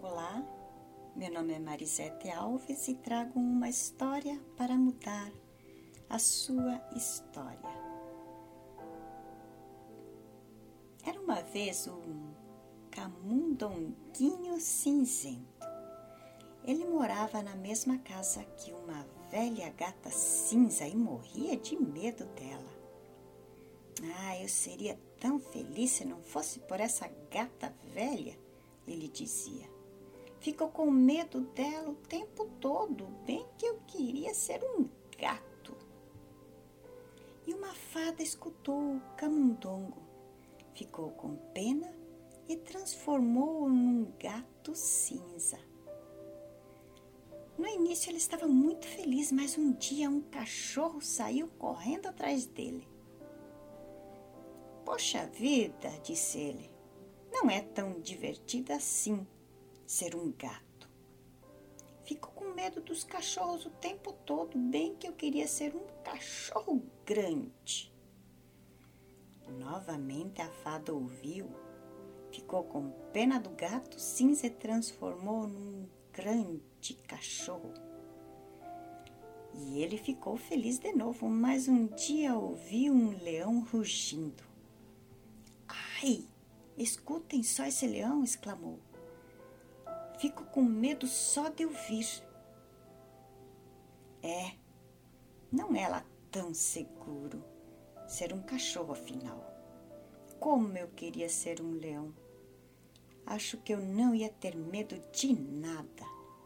Olá, meu nome é Marisete Alves e trago uma história para mudar a sua história. Era uma vez um camundonguinho cinzento. Ele morava na mesma casa que uma velha gata cinza e morria de medo dela. Eu seria tão feliz se não fosse por essa gata velha, ele dizia. Ficou com medo dela o tempo todo, bem que eu queria ser um gato. E uma fada escutou o camundongo, ficou com pena e transformou-o num gato cinza. No início ele estava muito feliz, mas um dia um cachorro saiu correndo atrás dele. Poxa vida, disse ele, não é tão divertido assim ser um gato. Fico com medo dos cachorros o tempo todo, bem que eu queria ser um cachorro grande. Novamente a fada ouviu, ficou com pena do gato cinza e transformou num grande cachorro. E ele ficou feliz de novo, mas um dia ouviu um leão rugindo. Ai, escutem só esse leão, exclamou. Fico com medo só de ouvir. Não é lá tão seguro ser um cachorro afinal. Como eu queria ser um leão. Acho que eu não ia ter medo de nada.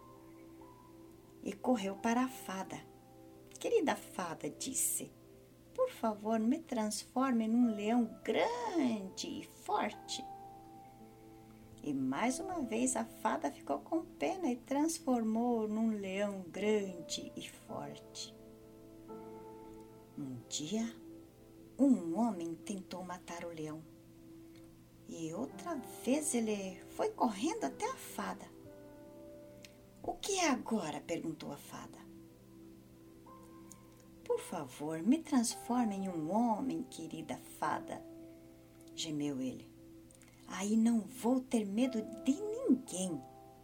E correu para a fada. Querida fada, disse, por favor, me transforme num leão grande e forte. E mais uma vez a fada ficou com pena e transformou num leão grande e forte. Um dia, um homem tentou matar o leão. E outra vez ele foi correndo até a fada. O que é agora? Perguntou a fada. Por favor, me transforme em um homem, querida fada, gemeu ele. Aí não vou ter medo de ninguém.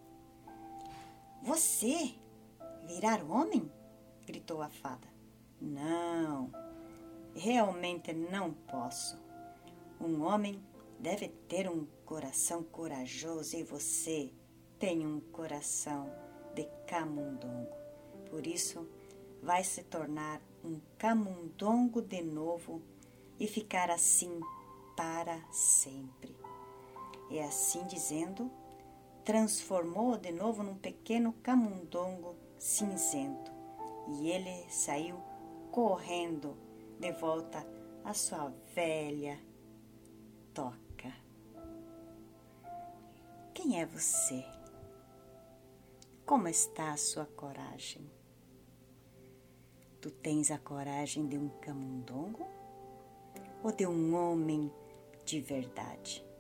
Você virar homem? Gritou a fada. Não, realmente não posso. Um homem deve ter um coração corajoso e você tem um coração de camundongo. Por isso, vai se tornar um camundongo de novo e ficar assim para sempre. E assim dizendo, transformou de novo num pequeno camundongo cinzento. E ele saiu correndo de volta à sua velha toca. Quem é você? Como está a sua coragem? Tu tens a coragem de um camundongo ou de um homem de verdade?